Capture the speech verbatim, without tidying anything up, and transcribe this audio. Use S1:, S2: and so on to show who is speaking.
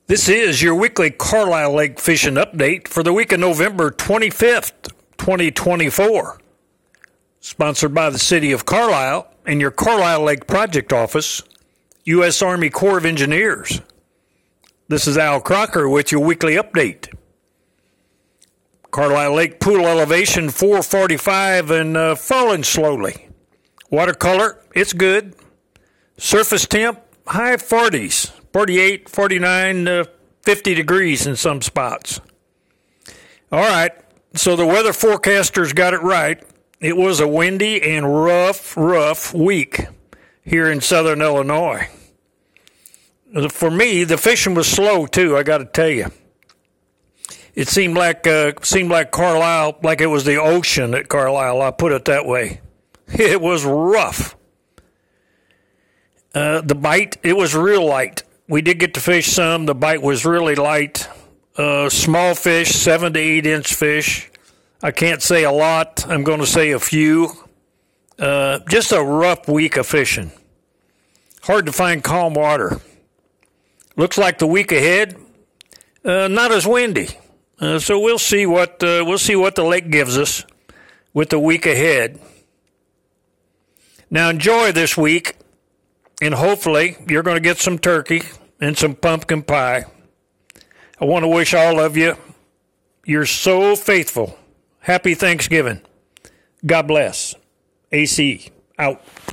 S1: This is your weekly Carlisle Lake fishing update for the week of November twenty-fifth, twenty twenty-four. Sponsored by the City of Carlisle and your Carlisle Lake Project Office, U S Army Corps of Engineers. This is Al Crocker with your weekly update. Carlisle Lake pool elevation four forty-five and uh, falling slowly. Watercolor, it's good. Surface temp, high forties. forty-eight, forty-nine, uh, fifty degrees in some spots. All right, so the weather forecasters got it right. It was a windy and rough, rough week here in southern Illinois. For me, the fishing was slow too, I got to tell you. It seemed like uh, seemed like Carlisle, like it was the ocean at Carlisle, I'll put it that way. It was rough. Uh, the bite, it was real light. We did get to fish some. The bite was really light. Uh, small fish, seven to eight inch fish. I can't say a lot. I'm going to say a few. Uh, just a rough week of fishing. Hard to find calm water. Looks like the week ahead, uh, not as windy. Uh, so we'll see what uh, we'll see what the lake gives us with the week ahead. Now enjoy this week. And hopefully you're going to get some turkey and some pumpkin pie. I want to wish all of you, you're so faithful. Happy Thanksgiving. God bless. A C out.